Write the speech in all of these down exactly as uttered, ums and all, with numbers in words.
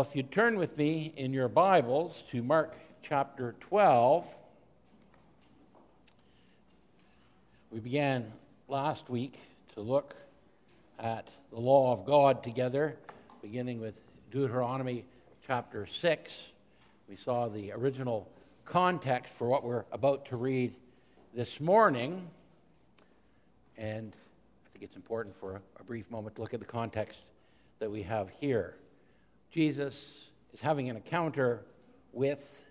Well, if you'd turn with me in your Bibles to Mark chapter twelve. We began last week to look at the law of God together, beginning with Deuteronomy chapter six. We saw the original context for what we're about to read this morning, and I think it's important for a, a brief moment to look at the context that we have here. Jesus is having an encounter with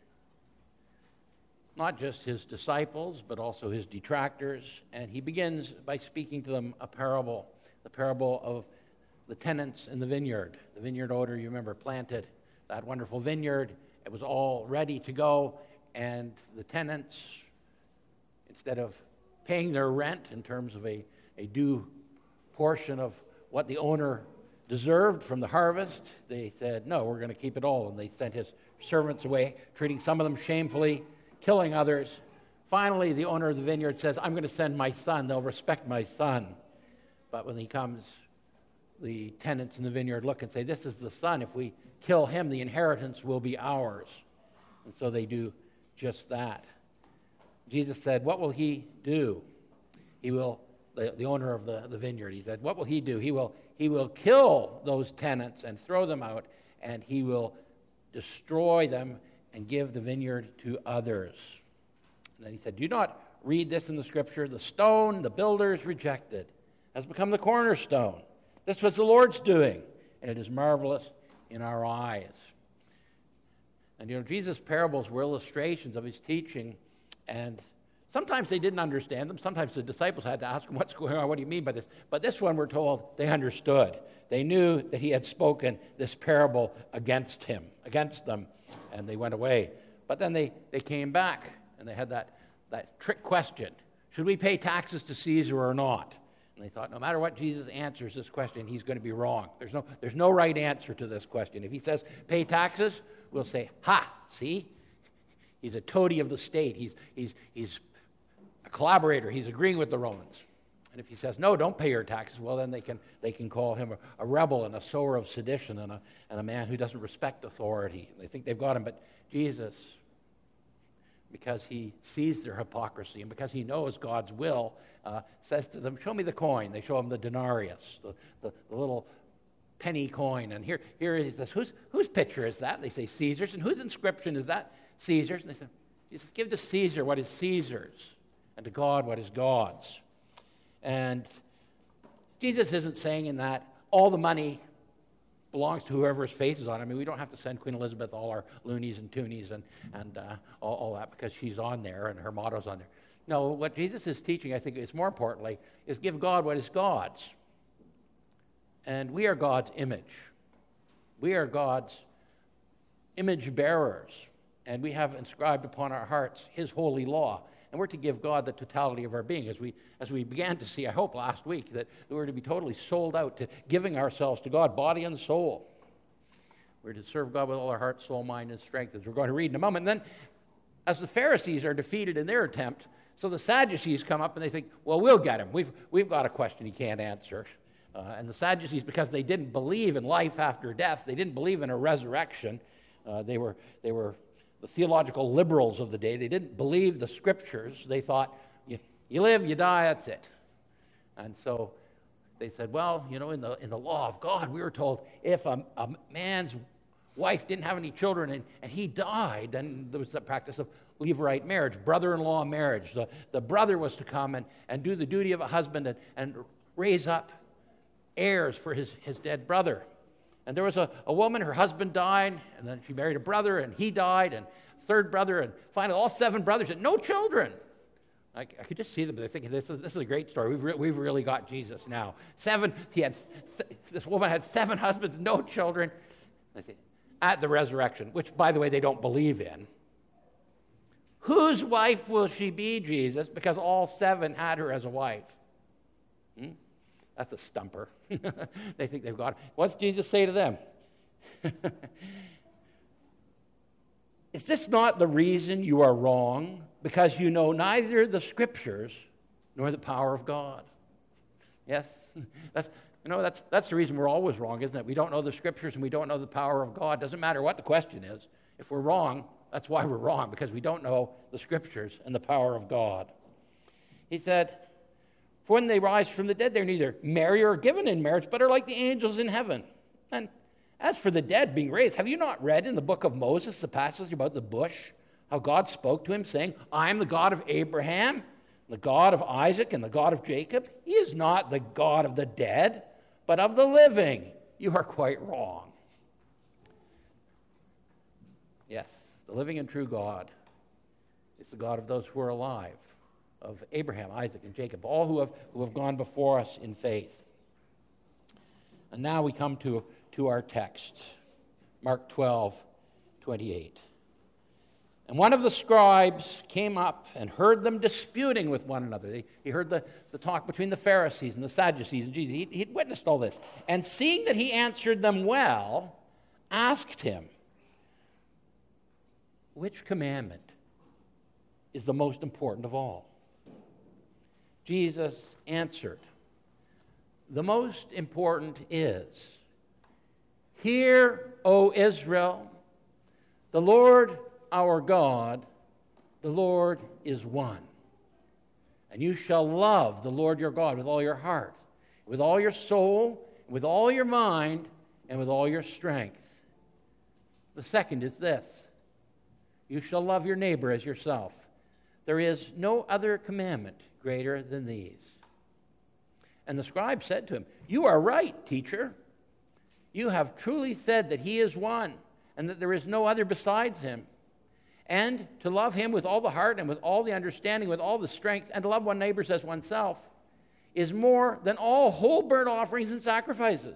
not just his disciples, but also his detractors, and he begins by speaking to them a parable, the parable of the tenants in the vineyard. The vineyard owner, you remember, planted that wonderful vineyard. It was all ready to go, and the tenants, instead of paying their rent in terms of a, a due portion of what the owner deserved from the harvest, they said, no, we're going to keep it all. And they sent his servants away, treating some of them shamefully, killing others. Finally, the owner of the vineyard says, I'm going to send my son. They'll respect my son. But when he comes, the tenants in the vineyard look and say, this is the son. If we kill him, the inheritance will be ours. And so they do just that. Jesus said, what will he do? He will, the, the owner of the, the vineyard, he said, what will he do? He will He will kill those tenants and throw them out, and he will destroy them and give the vineyard to others. And then he said, do you not read this in the scripture? The stone the builders rejected has become the cornerstone. This was the Lord's doing, and it is marvelous in our eyes. And you know, Jesus' parables were illustrations of his teaching, and sometimes they didn't understand them. Sometimes the disciples had to ask him, what's going on? What do you mean by this? But this one, we're told, they understood. They knew that he had spoken this parable against him, against them, and they went away. But then they, they came back, and they had that, that trick question. Should we pay taxes to Caesar or not? And they thought, no matter what Jesus answers this question, he's going to be wrong. There's no, there's no right answer to this question. If he says, pay taxes, we'll say, ha, see? He's a toady of the state. He's, he's, he's a collaborator. He's agreeing with the Romans. And if he says, no, don't pay your taxes, well, then they can they can call him a, a rebel and a sower of sedition and a, and a man who doesn't respect authority. They think they've got him. But Jesus, because he sees their hypocrisy and because he knows God's will, uh, says to them, show me the coin. They show him the denarius, the, the, the little penny coin. And here, here he says, whose, whose picture is that? And they say, Caesar's. And whose inscription is that? Caesar's. And they say, Jesus, give to Caesar what is Caesar's, and to God what is God's. And Jesus isn't saying in that all the money belongs to whoever his face is on. I mean, we don't have to send Queen Elizabeth all our loonies and toonies and, and uh, all, all that because she's on there and her motto's on there. No, what Jesus is teaching, I think, is more importantly, is give God what is God's. And we are God's image. We are God's image bearers. And we have inscribed upon our hearts his holy law. And we're to give God the totality of our being. As we as we began to see, I hope, last week, that we're to be totally sold out to giving ourselves to God, body and soul. We're to serve God with all our heart, soul, mind, and strength, as we're going to read in a moment. And then, as the Pharisees are defeated in their attempt, so the Sadducees come up and they think, well, we'll get him. We've, we've got a question he can't answer. Uh, and the Sadducees, because they didn't believe in life after death, they didn't believe in a resurrection, uh, they were they were... the theological liberals of the day, they didn't believe the scriptures. They thought, you, you live, you die, that's it. And so they said, well, you know, in the in the law of God, we were told if a, a man's wife didn't have any children and, and he died, then there was the practice of levirate marriage, brother-in-law marriage. The, the brother was to come and, and do the duty of a husband and, and raise up heirs for his, his dead brother. And there was a, a woman, her husband died, and then she married a brother, and he died, and third brother, and finally all seven brothers had no children. I, I could just see them. They're thinking, this is, this is a great story. We've, re- we've really got Jesus now. Seven, he had, th- this woman had seven husbands, no children. I say, at the resurrection, which, by the way, they don't believe in. Whose wife will she be, Jesus? Because all seven had her as a wife. Hmm? That's a stumper. They think they've got it. What's Jesus say to them? Is this not the reason you are wrong? Because you know neither the scriptures nor the power of God. Yes, that's You know, that's, that's the reason we're always wrong, isn't it? We don't know the Scriptures and we don't know the power of God. Doesn't matter what the question is. If we're wrong, that's why we're wrong, because we don't know the Scriptures and the power of God. He said, for when they rise from the dead, they're neither married or given in marriage, but are like the angels in heaven. And as for the dead being raised, have you not read in the book of Moses the passage about the bush, how God spoke to him, saying, I am the God of Abraham, the God of Isaac, and the God of Jacob? He is not the God of the dead, but of the living. You are quite wrong. Yes, the living and true God is the God of those who are alive, of Abraham, Isaac, and Jacob, all who have, who have gone before us in faith. And now we come to, to our text, Mark twelve, twenty-eight. And one of the scribes came up and heard them disputing with one another. He, he heard the, the talk between the Pharisees and the Sadducees and Jesus. He, he'd witnessed all this. And seeing that he answered them well, asked him, which commandment is the most important of all? Jesus answered, the most important is, hear, O Israel, the Lord our God, the Lord is one. And you shall love the Lord your God with all your heart, with all your soul, with all your mind, and with all your strength. The second is this, you shall love your neighbor as yourself. There is no other commandment greater than these. And the scribe said to him, you are right, teacher. You have truly said that he is one, and that there is no other besides him. And to love him with all the heart and with all the understanding, with all the strength, and to love one neighbor as oneself, is more than all whole burnt offerings and sacrifices.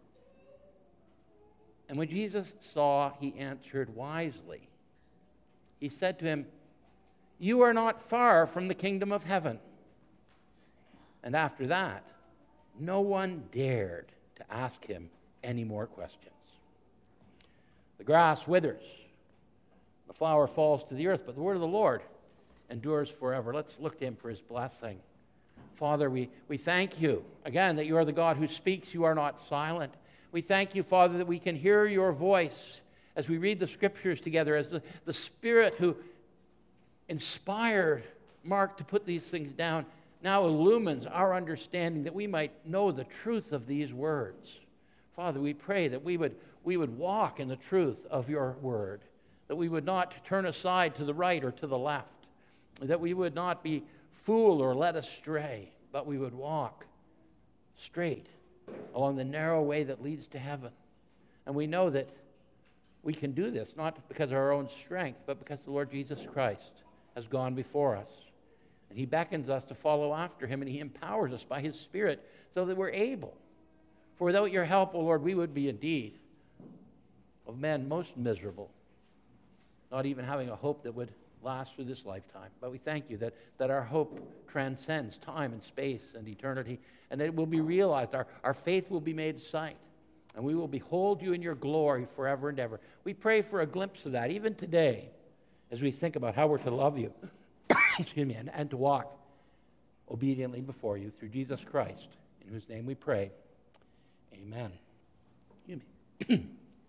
And when Jesus saw he answered wisely, he said to him, you are not far from the kingdom of heaven. And after that, no one dared to ask him any more questions. The grass withers, the flower falls to the earth, but the word of the Lord endures forever. Let's look to him for his blessing. Father, we, we thank you, again, that you are the God who speaks. You are not silent. We thank you, Father, that we can hear your voice as we read the Scriptures together, as the, the Spirit who inspired Mark to put these things down now illumines our understanding, that we might know the truth of these words. Father, we pray that we would, we would walk in the truth of your word, that we would not turn aside to the right or to the left, that we would not be fooled or led astray, but we would walk straight along the narrow way that leads to heaven. And we know that we can do this, not because of our own strength, but because the Lord Jesus Christ has gone before us. And he beckons us to follow after him, and he empowers us by his Spirit so that we're able. For without your help, O Lord, we would be indeed of men most miserable, not even having a hope that would last through this lifetime. But we thank you that, that our hope transcends time and space and eternity, and that it will be realized. Our, our faith will be made sight, and we will behold you in your glory forever and ever. We pray for a glimpse of that, even today, as we think about how we're to love you, excuse me, and, and to walk obediently before you through Jesus Christ, in whose name we pray. Amen. You may.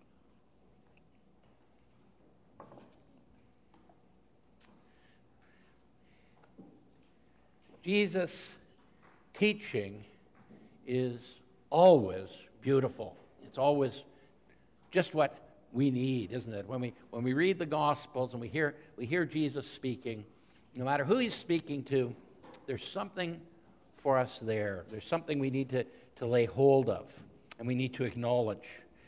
Jesus' teaching is always beautiful. It's always just what we need, isn't it? When we when we read the Gospels and we hear we hear Jesus speaking, no matter who he's speaking to, there's something for us there. There's something we need to, to lay hold of, and we need to acknowledge.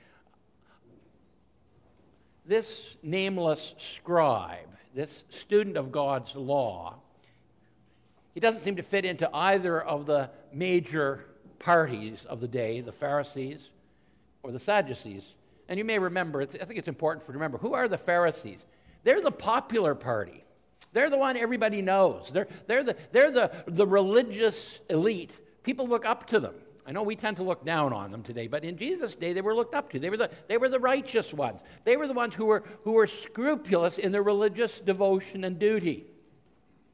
This nameless scribe, this student of God's law, he doesn't seem to fit into either of the major parties of the day, the Pharisees or the Sadducees. And you may remember, it's, I think it's important for you to remember, who are the Pharisees? They're the popular party. They're the one everybody knows. They're, they're, the, they're the, the religious elite. People look up to them. I know we tend to look down on them today, but in Jesus' day, they were looked up to. They were the, they were the righteous ones. They were the ones who were, who were scrupulous in their religious devotion and duty.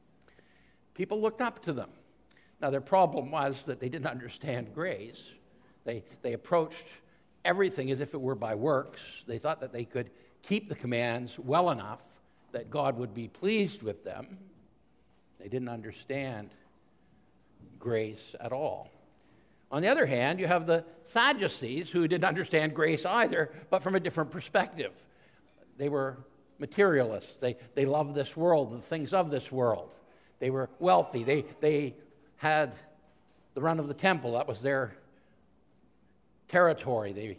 People looked up to them. Now, their problem was that they didn't understand grace. They, they approached everything as if it were by works. They thought that they could keep the commands well enough that God would be pleased with them. They didn't understand grace at all. On the other hand, you have the Sadducees, who didn't understand grace either, but from a different perspective. They were materialists. They, they loved this world, the things of this world. They were wealthy. They, they had the run of the temple. That was their territory. The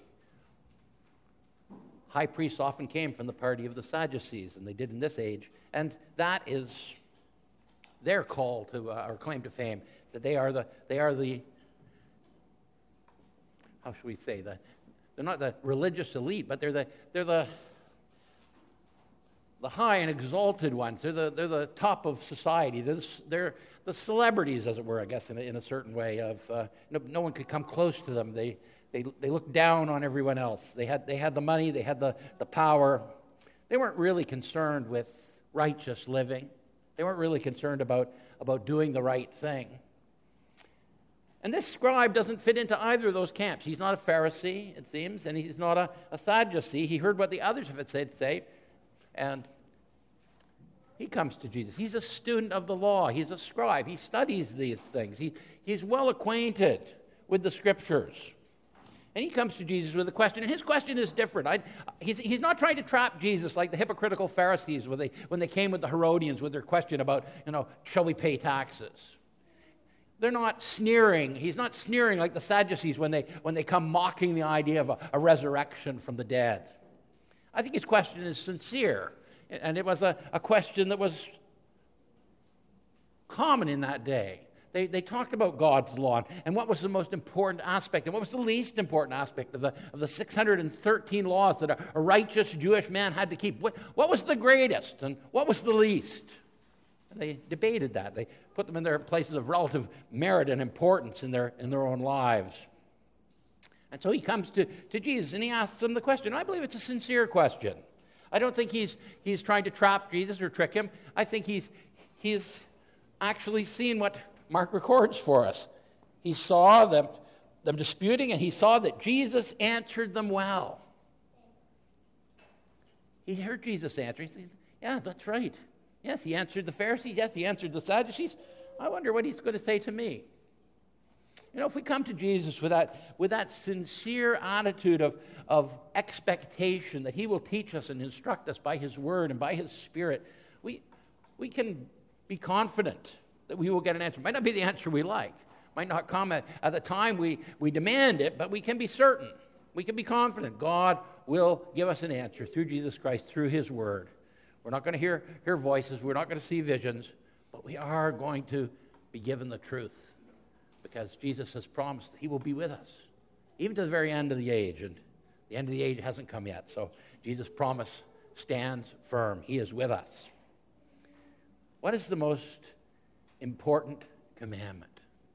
high priests often came from the party of the Sadducees, and they did in this age. And that is their call to, uh, or claim to fame, that they are the, they are the, how should we say, the, they're not the religious elite, but they're the, they're the, the high and exalted ones. They're the, they're the top of society. They're the, they're the celebrities, as it were, I guess, in a, in a certain way. Of uh, no, no one could come close to them. They, they, they looked down on everyone else. They had, they had the money. They had the, the power. They weren't really concerned with righteous living. They weren't really concerned about, about doing the right thing. And this scribe doesn't fit into either of those camps. He's not a Pharisee, it seems, and he's not a, a Sadducee. He heard what the others have said, say, and he comes to Jesus. He's a student of the law. He's a scribe. He studies these things. He, he's well acquainted with the Scriptures. And he comes to Jesus with a question, and his question is different. I, he's, he's not trying to trap Jesus like the hypocritical Pharisees when they, when they came with the Herodians with their question about, you know, shall we pay taxes? They're not sneering. He's not sneering like the Sadducees when they, when they come mocking the idea of a, a resurrection from the dead. I think his question is sincere, and it was a, a question that was common in that day. They, they talked about God's law and what was the most important aspect and what was the least important aspect of the, of the six hundred thirteen laws that a, a righteous Jewish man had to keep. What, what was the greatest and what was the least? And they debated that. They put them in their places of relative merit and importance in their, in their own lives. And so he comes to, to Jesus and he asks him the question. I believe it's a sincere question. I don't think he's, he's trying to trap Jesus or trick him. I think he's, he's actually seen what Mark records for us. He saw them, them disputing, and he saw that Jesus answered them well. He heard Jesus answer. He said, yeah, that's right. Yes, he answered the Pharisees. Yes, he answered the Sadducees. I wonder what he's going to say to me. You know, if we come to Jesus with that, with that sincere attitude of, of expectation that he will teach us and instruct us by his word and by his Spirit, we, we can be confident that we will get an answer. It might not be the answer we like. Might not come at, at the time we, we demand it, but we can be certain. We can be confident God will give us an answer through Jesus Christ, through his word. We're not going to hear, hear voices. We're not going to see visions, but we are going to be given the truth because Jesus has promised that he will be with us, even to the very end of the age. And the end of the age hasn't come yet, so Jesus' promise stands firm. He is with us. What is the most important commandment?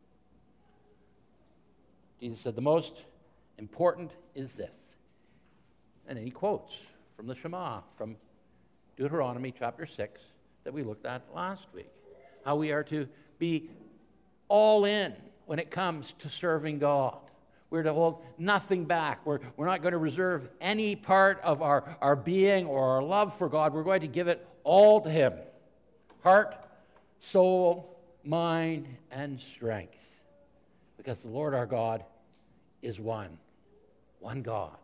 Jesus said, the most important is this. And then he quotes from the Shema, from Deuteronomy chapter six that we looked at last week. How we are to be all in when it comes to serving God. We're to hold nothing back. We're, we're not going to reserve any part of our, our being or our love for God. We're going to give it all to him. Heart, soul, mind, and strength. Because the Lord our God is one. One God.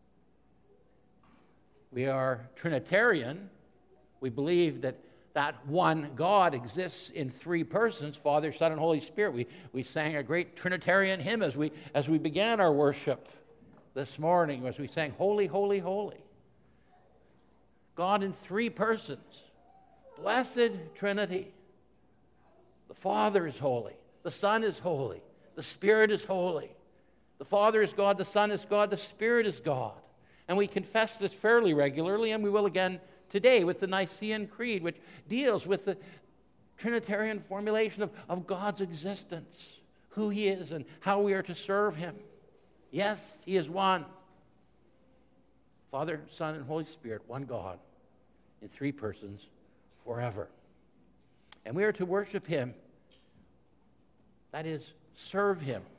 We are Trinitarian. We believe that that one God exists in three persons, Father, Son, and Holy Spirit. We, we sang a great Trinitarian hymn as we, as we began our worship this morning, as we sang, Holy, Holy, Holy. God in three persons. Blessed Trinity. The Father is holy. The Son is holy. The Spirit is holy. The Father is God. The Son is God. The Spirit is God. And we confess this fairly regularly, and we will again today with the Nicene Creed, which deals with the Trinitarian formulation of, of God's existence, who he is and how we are to serve him. Yes, he is one. Father, Son, and Holy Spirit, one God in three persons forever. And we are to worship him. That is, serve him.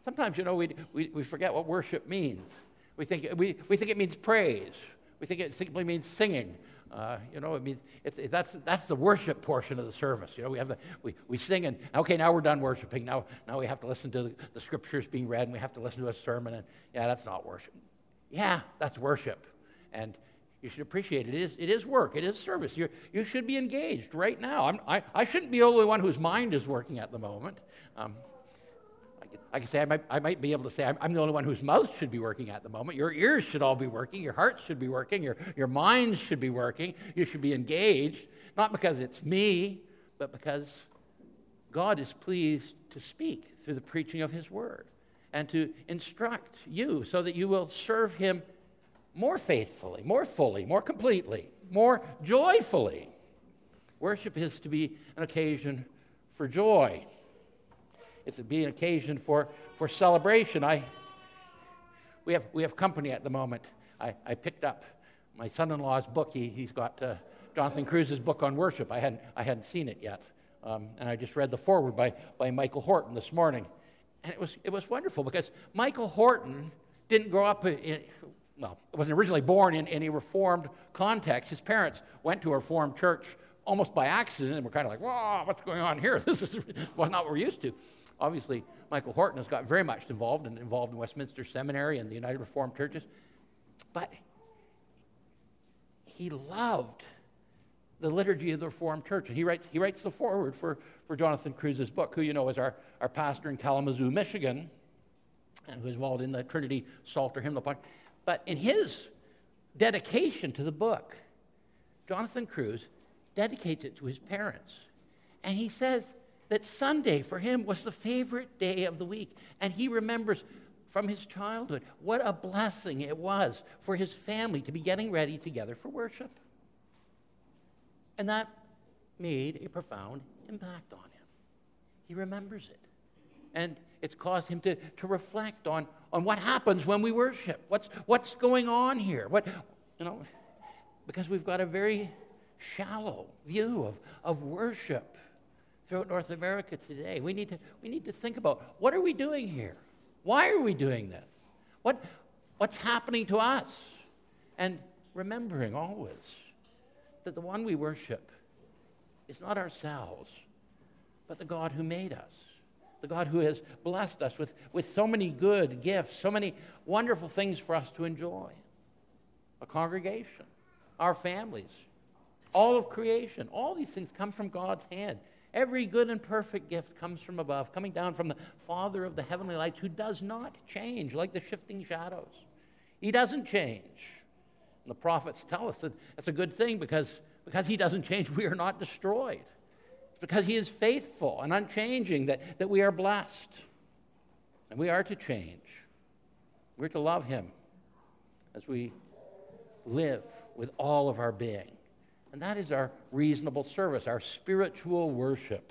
sometimes, you know, we, we, we forget what worship means. We think, we, we think it means praise. We think it simply means singing. Uh, you know, it means it's, it, that's that's the worship portion of the service. You know, we have the we, we sing and okay, now we're done worshiping. Now now we have to listen to the, the scriptures being read, and we have to listen to a sermon. And yeah, that's not worship. Yeah, that's worship, and you should appreciate it. It is it is work. It is service. You you should be engaged right now. I'm, I I shouldn't be the only one whose mind is working at the moment. Um, I can say I might, I might be able to say I'm, I'm the only one whose mouth should be working at the moment. Your ears should all be working. Your heart should be working. Your, your minds should be working. You should be engaged, not because it's me, but because God is pleased to speak through the preaching of his word and to instruct you so that you will serve him more faithfully, more fully, more completely, more joyfully. Worship is to be an occasion for joy. It's to be an occasion for, for celebration. I we have we have company at the moment. I, I picked up my son-in-law's book. He he's got uh, Jonathan Cruise's book on worship. I hadn't I hadn't seen it yet, um, and I just read the foreword by by Michael Horton this morning, and it was it was wonderful because Michael Horton didn't grow up in, well, wasn't originally born in any Reformed context. His parents went to a Reformed church almost by accident, and we're kind of like, "Whoa, what's going on here? This is well, not what we're used to." Obviously, Michael Horton has got very much involved and involved in Westminster Seminary and the United Reformed Churches. But he loved the liturgy of the Reformed Church. And he writes he writes the foreword for, for Jonathan Cruise's book, who you know is our, our pastor in Kalamazoo, Michigan, and who's involved in the Trinity Psalter Hymnal Project. But in his dedication to the book, Jonathan Cruise dedicates it to his parents. And he says that Sunday for him was the favorite day of the week. And he remembers from his childhood what a blessing it was for his family to be getting ready together for worship. And that made a profound impact on him. He remembers it. And it's caused him to, to reflect on, on what happens when we worship. What's what's going on here? What you know, because we've got a very shallow view of, of worship throughout North America today. We need to we need to think about, what are we doing here? Why are we doing this? What what's happening to us? And remembering always that the one we worship is not ourselves, but the God who made us, the God who has blessed us with, with so many good gifts, so many wonderful things for us to enjoy. A congregation, our families, all of creation, all these things come from God's hand. Every good and perfect gift comes from above, coming down from the Father of the heavenly lights, who does not change like the shifting shadows. He doesn't change. And the prophets tell us that that's a good thing, because, because he doesn't change, we are not destroyed. It's because he is faithful and unchanging that, that we are blessed. And we are to change. We're to love him as we live with all of our being. And that is our reasonable service, our spiritual worship.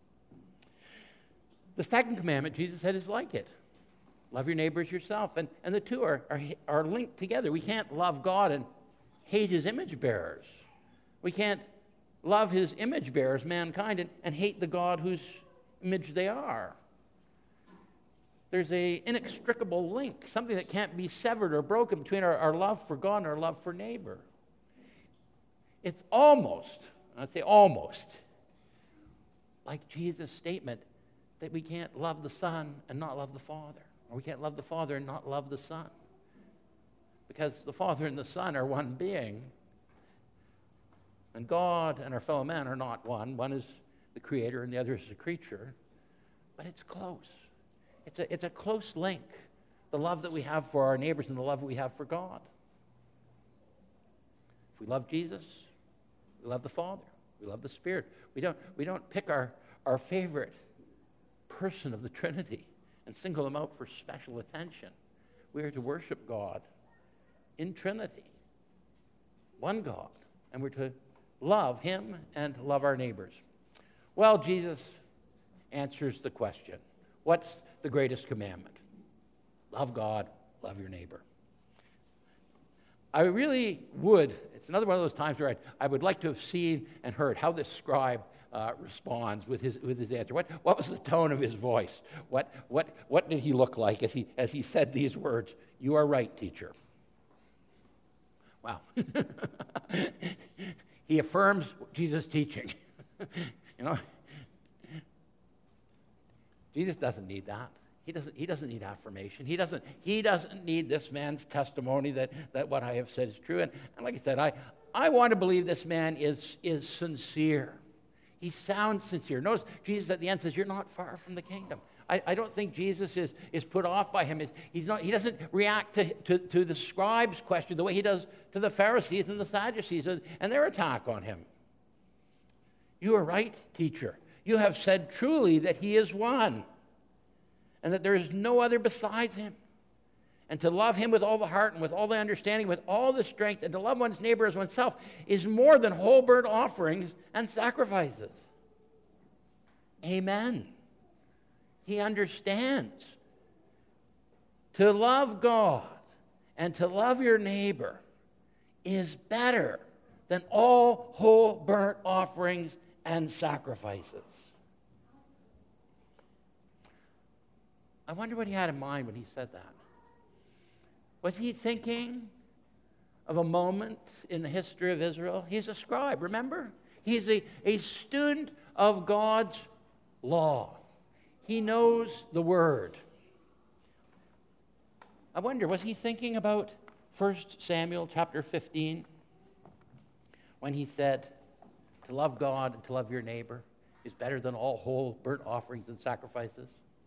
The second commandment, Jesus said, is like it. Love your neighbor as yourself. And, and the two are, are, are linked together. We can't love God and hate his image bearers. We can't love his image bearers, mankind, and, and hate the God whose image they are. There's an inextricable link, something that can't be severed or broken between our, our love for God and our love for neighbor. It's almost, I'd say almost, like Jesus' statement that we can't love the Son and not love the Father, or we can't love the Father and not love the Son, because the Father and the Son are one being, and God and our fellow man are not one. One is the Creator and the other is the creature, but it's close. It's a, it's a close link, the love that we have for our neighbors and the love that we have for God. If we love Jesus, we love the Father. We love the Spirit. We don't, we don't pick our, our favorite person of the Trinity and single them out for special attention. We are to worship God in Trinity, one God, and we're to love him and love our neighbors. Well, Jesus answers the question, what's the greatest commandment? Love God, love your neighbor. I really would, it's another one of those times where I, I would like to have seen and heard how this scribe uh, responds with his with his answer? What what was the tone of his voice? What what what did he look like as he as he said these words? You are right, teacher. Wow. He affirms Jesus' teaching. You know, Jesus doesn't need that. He doesn't, he doesn't need affirmation. He doesn't, he doesn't need this man's testimony that, that what I have said is true. And, and like I said, I, I want to believe this man is, is sincere. He sounds sincere. Notice Jesus at the end says, you're not far from the kingdom. I, I don't think Jesus is, is put off by him. He's, he's not, he doesn't react to, to, to the scribes' question the way he does to the Pharisees and the Sadducees and, and their attack on him. You are right, teacher. You have said truly that he is one, and that there is no other besides him. And to love him with all the heart and with all the understanding, with all the strength, and to love one's neighbor as oneself is more than whole burnt offerings and sacrifices. Amen. He understands. To love God and to love your neighbor is better than all whole burnt offerings and sacrifices. I wonder what he had in mind when he said that. Was he thinking of a moment in the history of Israel? He's a scribe, remember? He's a, a student of God's law. He knows the word. I wonder, was he thinking about First Samuel chapter fifteen when he said, to love God and to love your neighbor is better than all whole burnt offerings and sacrifices?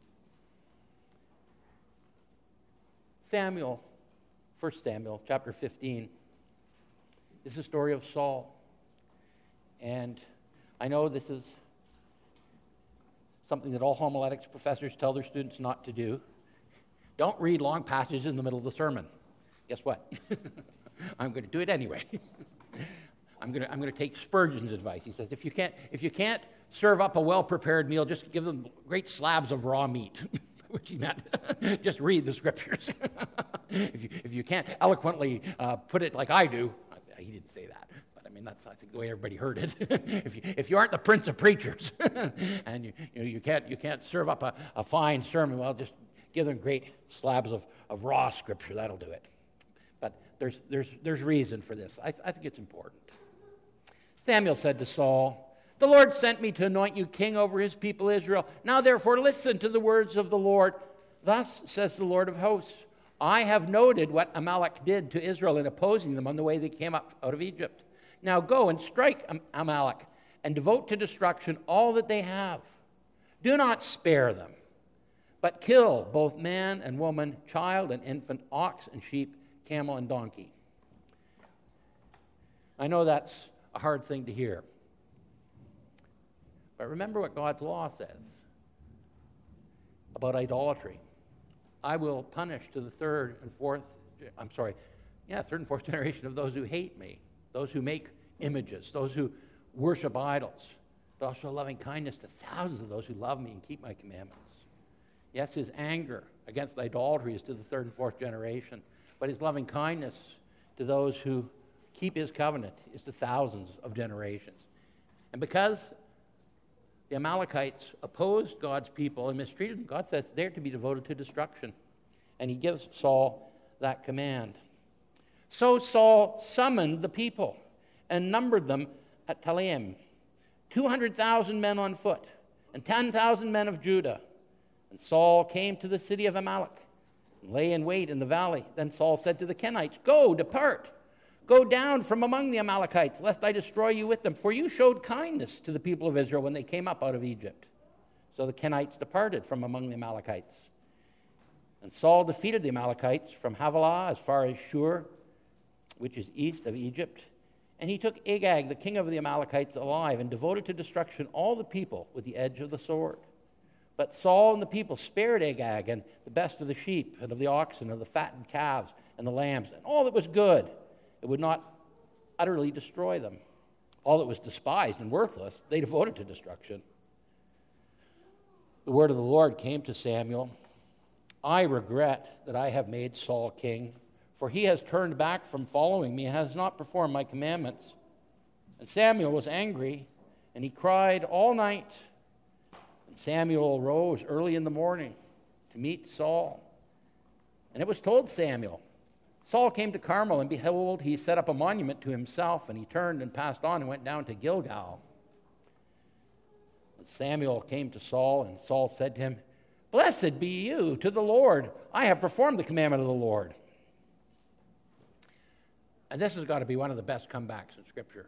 Samuel, First Samuel chapter fifteen is the story of Saul. And I know this is something that all homiletics professors tell their students not to do. Don't read long passages in the middle of the sermon. Guess what? I'm going to do it anyway. I'm going to I'm going to take Spurgeon's advice. He says, if you can't if you can't serve up a well-prepared meal, just give them great slabs of raw meat. Which he meant, just read the scriptures. if you if you can't eloquently uh, put it like I do, he didn't say that, but I mean that's I think the way everybody heard it. if you if you aren't the prince of preachers, and you you, know, you can't you can't serve up a, a fine sermon, well, just give them great slabs of, of raw scripture. That'll do it. But there's there's there's reason for this. I, I think it's important. Samuel said to Saul, the Lord sent me to anoint you king over his people Israel. Now therefore listen to the words of the Lord. Thus says the Lord of hosts, I have noted what Amalek did to Israel in opposing them on the way they came up out of Egypt. Now go and strike Amalek and devote to destruction all that they have. Do not spare them, but kill both man and woman, child and infant, ox and sheep, camel and donkey. I know that's a hard thing to hear. But remember what God's law says about idolatry. I will punish to the third and fourth, I'm sorry, yeah, third and fourth generation of those who hate me, those who make images, those who worship idols, but also loving kindness to thousands of those who love me and keep my commandments. Yes, his anger against idolatry is to the third and fourth generation, but his loving kindness to those who keep his covenant is to thousands of generations. And because the Amalekites opposed God's people and mistreated them, God says they're to be devoted to destruction. And he gives Saul that command. So Saul summoned the people and numbered them at Telaim, two hundred thousand men on foot and ten thousand men of Judah. And Saul came to the city of Amalek and lay in wait in the valley. Then Saul said to the Kenites, go, depart. Go down from among the Amalekites, lest I destroy you with them. For you showed kindness to the people of Israel when they came up out of Egypt. So the Kenites departed from among the Amalekites. And Saul defeated the Amalekites from Havilah as far as Shur, which is east of Egypt. And he took Agag, the king of the Amalekites, alive and devoted to destruction all the people with the edge of the sword. But Saul and the people spared Agag and the best of the sheep and of the oxen and the fattened calves and the lambs and all that was good. It would not utterly destroy them. All that was despised and worthless, they devoted to destruction. The word of the Lord came to Samuel. I regret that I have made Saul king, for he has turned back from following me and has not performed my commandments. And Samuel was angry, And he cried all night. And Samuel rose early in the morning to meet Saul. And it was told Samuel, Saul came to Carmel, and behold, he set up a monument to himself, and he turned and passed on and went down to Gilgal. And Samuel came to Saul, and Saul said to him, Blessed be you to the Lord. I have performed the commandment of the Lord. And this has got to be one of the best comebacks in Scripture.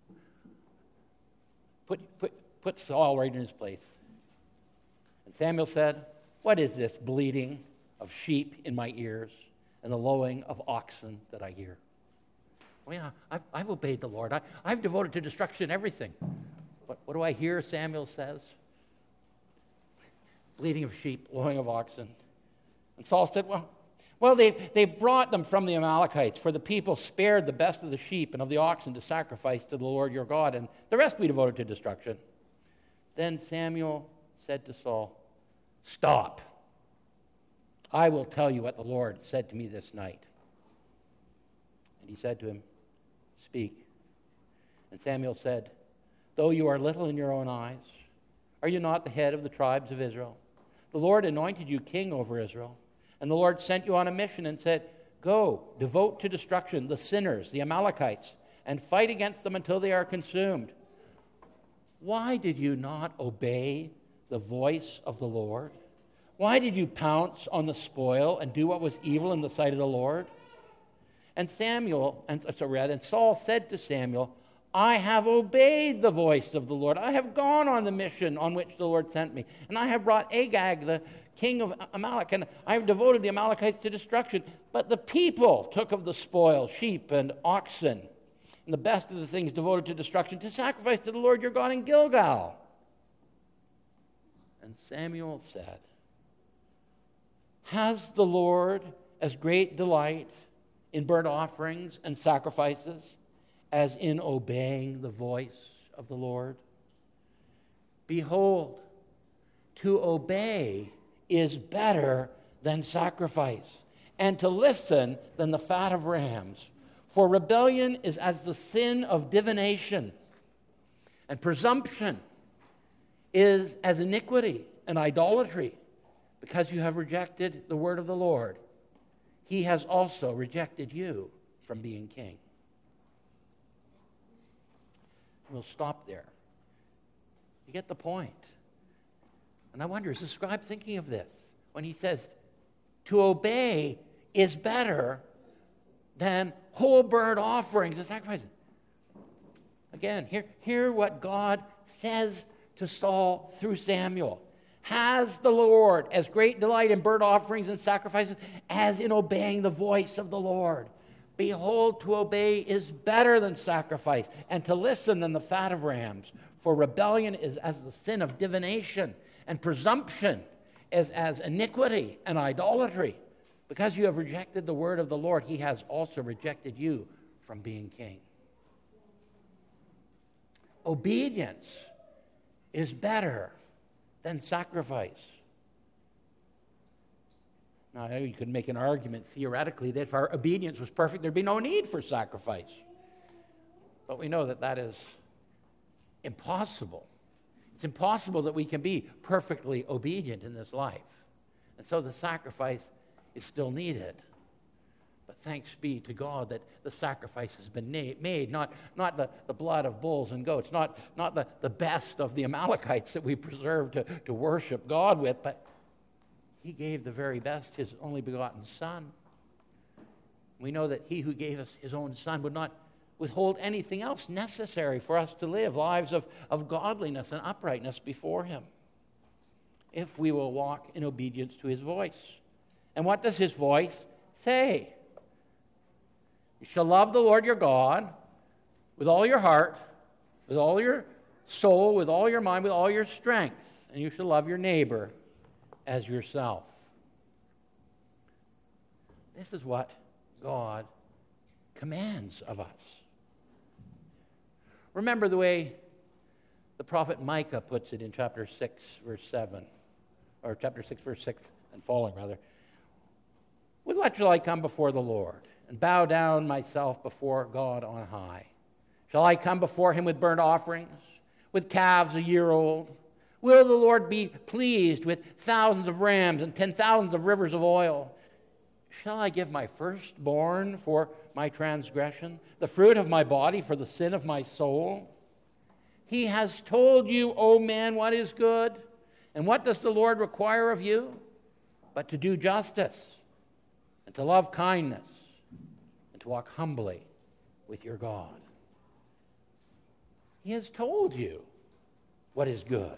Put, put, put Saul right in his place. And Samuel said, What is this bleating of sheep in my ears and the lowing of oxen that I hear? Oh yeah, I've, I've obeyed the Lord. I, I've devoted to destruction everything. But what do I hear, Samuel says? Bleating of sheep, lowing of oxen. And Saul said, well, well they, they brought them from the Amalekites, for the people spared the best of the sheep and of the oxen to sacrifice to the Lord your God, and the rest we devoted to destruction. Then Samuel said to Saul, Stop. I will tell you what the Lord said to me this night. And he said to him, Speak. And Samuel said, Though you are little in your own eyes, are you not the head of the tribes of Israel? The Lord anointed you king over Israel. And the Lord sent you on a mission and said, Go, devote to destruction the sinners, the Amalekites, and fight against them until they are consumed. Why did you not obey the voice of the Lord? Why did you pounce on the spoil and do what was evil in the sight of the Lord? And Samuel, and so rather, and Saul said to Samuel, I have obeyed the voice of the Lord. I have gone on the mission on which the Lord sent me. And I have brought Agag, the king of Amalek, and I have devoted the Amalekites to destruction. But the people took of the spoil, sheep and oxen, and the best of the things devoted to destruction, to sacrifice to the Lord your God in Gilgal. And Samuel said, Has the Lord as great delight in burnt offerings and sacrifices as in obeying the voice of the Lord? Behold, to obey is better than sacrifice, and to listen than the fat of rams. For rebellion is as the sin of divination, and presumption is as iniquity and idolatry. Because you have rejected the word of the Lord, he has also rejected you from being king. We'll stop there. You get the point. And I wonder, is the scribe thinking of this when he says, to obey is better than whole burnt offerings and sacrifices? Again, hear, hear what God says to Saul through Samuel. Has the Lord as great delight in burnt offerings and sacrifices as in obeying the voice of the Lord? Behold, to obey is better than sacrifice, and to listen than the fat of rams. For rebellion is as the sin of divination, and presumption is as iniquity and idolatry. Because you have rejected the word of the Lord, he has also rejected you from being king. Obedience is better than sacrifice. Now, you could make an argument theoretically that if our obedience was perfect, there'd be no need for sacrifice. But we know that that is impossible. It's impossible that we can be perfectly obedient in this life. And so the sacrifice is still needed. But thanks be to God that the sacrifice has been na- made, not, not the, the blood of bulls and goats, not, not the, the best of the Amalekites that we preserve to, to worship God with, but he gave the very best, his only begotten Son. We know that he who gave us his own Son would not withhold anything else necessary for us to live lives of, of godliness and uprightness before him, if we will walk in obedience to his voice. And what does his voice say? You shall love the Lord your God with all your heart, with all your soul, with all your mind, with all your strength, and you shall love your neighbor as yourself. This is what God commands of us. Remember the way the prophet Micah puts it in chapter six, verse seven, or chapter six, verse six and following, rather. With what shall I come before the Lord and bow down myself before God on high? Shall I come before him with burnt offerings, with calves a year old? Will the Lord be pleased with thousands of rams and ten thousands of rivers of oil? Shall I give my firstborn for my transgression, the fruit of my body for the sin of my soul? He has told you, O man, what is good. And what does the Lord require of you? But to do justice, and to love kindness, and to walk humbly with your God. He has told you what is good.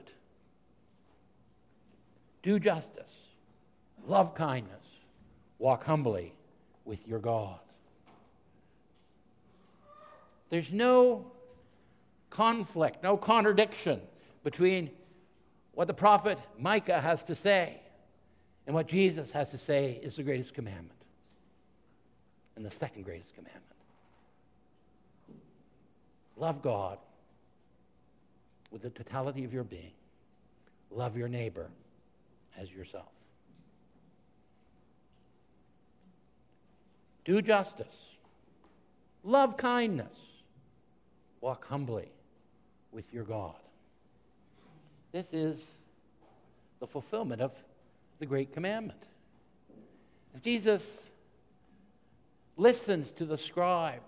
Do justice, love kindness, walk humbly with your God. There's no conflict, no contradiction between what the prophet Micah has to say and what Jesus has to say is the greatest commandment and the second greatest commandment. Love God with the totality of your being. Love your neighbor as yourself. Do justice. Love kindness. Walk humbly with your God. This is the fulfillment of the great commandment. As Jesus listens to the scribe,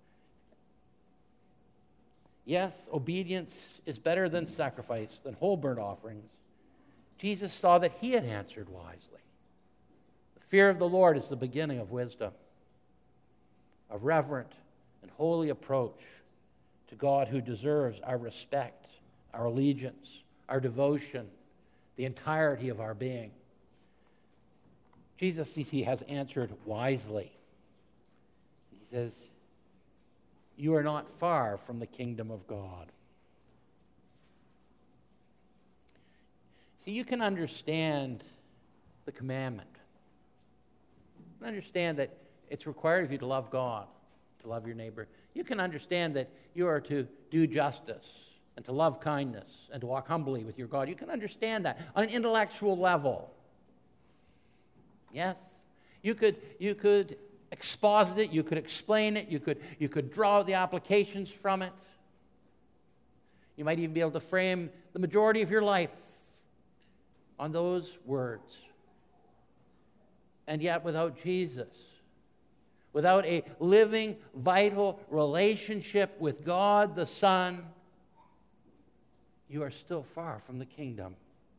yes, obedience is better than sacrifice, than whole burnt offerings. Jesus saw that he had answered wisely. The fear of the Lord is the beginning of wisdom, a reverent and holy approach to God who deserves our respect, our allegiance, our devotion, the entirety of our being. Jesus, he has answered wisely. He says, you are not far from the kingdom of God. See, you can understand the commandment. You can understand that it's required of you to love God, to love your neighbor. You can understand that you are to do justice and to love kindness and to walk humbly with your God. You can understand that on an intellectual level. Yes? You could, you could exposit it, you could explain it, you could, you could draw the applications from it. You might even be able to frame the majority of your life on those words. And yet, without Jesus, without a living, vital relationship with God the Son, you are still far from the kingdom,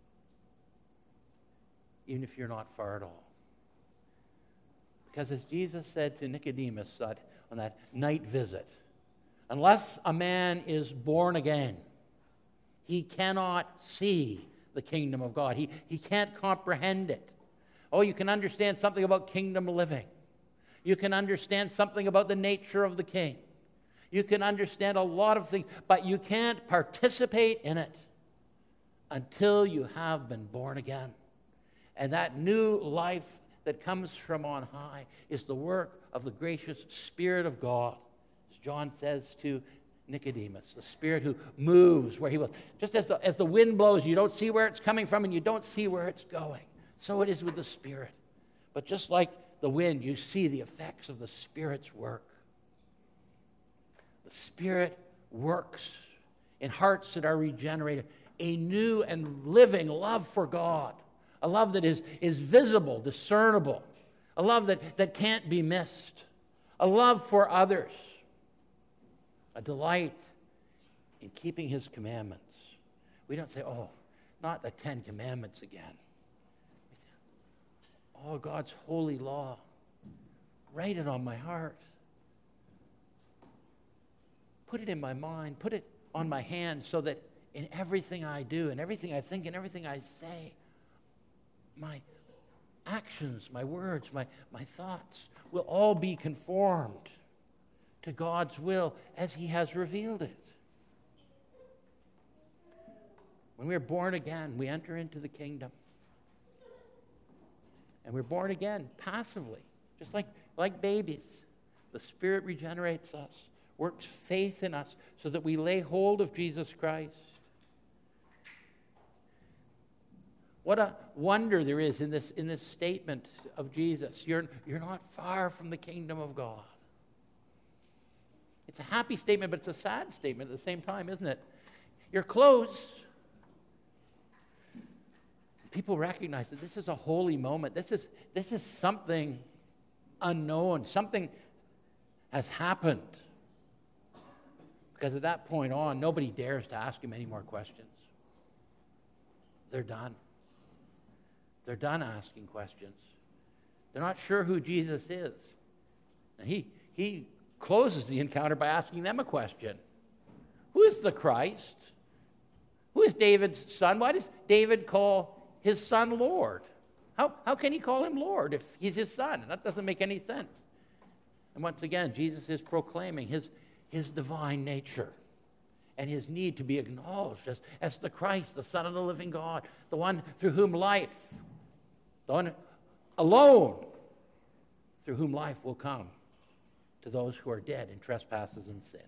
even if you're not far at all. Because as Jesus said to Nicodemus on that night visit, unless a man is born again, he cannot see the kingdom of God. He, he can't comprehend it. Oh, you can understand something about kingdom living. You can understand something about the nature of the king. You can understand a lot of things, but you can't participate in it until you have been born again. And that new life that comes from on high is the work of the gracious Spirit of God, as John says to Nicodemus, the Spirit who moves where he will. Just as the, as the wind blows, you don't see where it's coming from and you don't see where it's going. So it is with the Spirit. But just like the wind, you see the effects of the Spirit's work. The Spirit works in hearts that are regenerated, a new and living love for God, a love that is, is visible, discernible, a love that, that can't be missed, a love for others, a delight in keeping His commandments. We don't say, oh, not the Ten Commandments again. We say, oh, God's holy law, write it on my heart. Put it in my mind, put it on my hand so that in everything I do, and everything I think, and everything I say, my actions, my words, my, my thoughts will all be conformed to God's will as He has revealed it. When we are born again, we enter into the kingdom. And we're born again passively, just like, like babies. The Spirit regenerates us, works faith in us so that we lay hold of Jesus Christ. What a wonder there is in this, in this statement of Jesus. You're, you're not far from the kingdom of God. It's a happy statement, but it's a sad statement at the same time, isn't it? You're close. People recognize that this is a holy moment. This is, this is something unknown. Something has happened. Because at that point on, nobody dares to ask him any more questions. They're done. They're done asking questions. They're not sure who Jesus is. And he, he closes the encounter by asking them a question. Who is the Christ? Who is David's son? Why does David call his son Lord? How, how can he call him Lord if he's his son? And that doesn't make any sense. And once again, Jesus is proclaiming his, his divine nature and his need to be acknowledged as, as the Christ, the Son of the living God, the one through whom life, the one alone through whom life will come to those who are dead in trespasses and sins.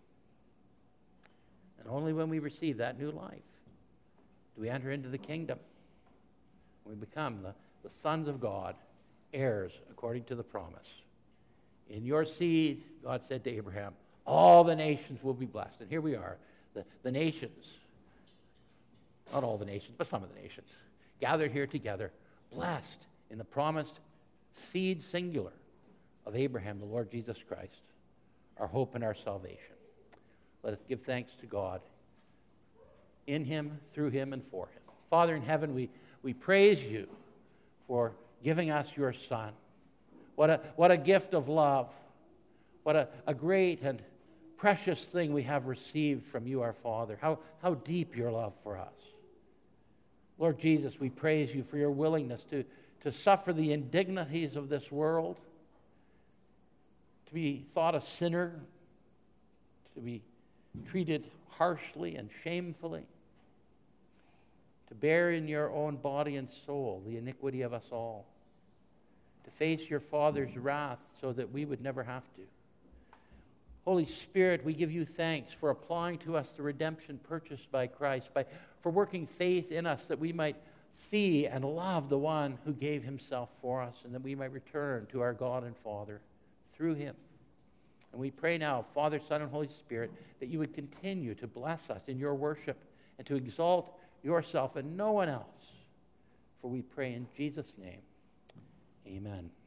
And only when we receive that new life do we enter into the kingdom. We become the, the sons of God, heirs according to the promise. In your seed, God said to Abraham, all the nations will be blessed. And here we are, the, the nations, not all the nations, but some of the nations, gathered here together, blessed in the promised seed singular of Abraham, the Lord Jesus Christ, our hope and our salvation. Let us give thanks to God in him, through him, and for him. Father in heaven, we, we praise you for giving us your Son. What a, what a gift of love. What a, a great and precious thing we have received from you, our Father. How, how deep your love for us. Lord Jesus, we praise you for your willingness to, to suffer the indignities of this world, to be thought a sinner, to be treated harshly and shamefully, to bear in your own body and soul the iniquity of us all, to face your Father's wrath so that we would never have to. Holy Spirit, we give you thanks for applying to us the redemption purchased by Christ, by, for working faith in us that we might see and love the one who gave himself for us, and that we might return to our God and Father through him. And we pray now, Father, Son, and Holy Spirit, that you would continue to bless us in your worship and to exalt yourself and no one else. For we pray in Jesus' name. Amen.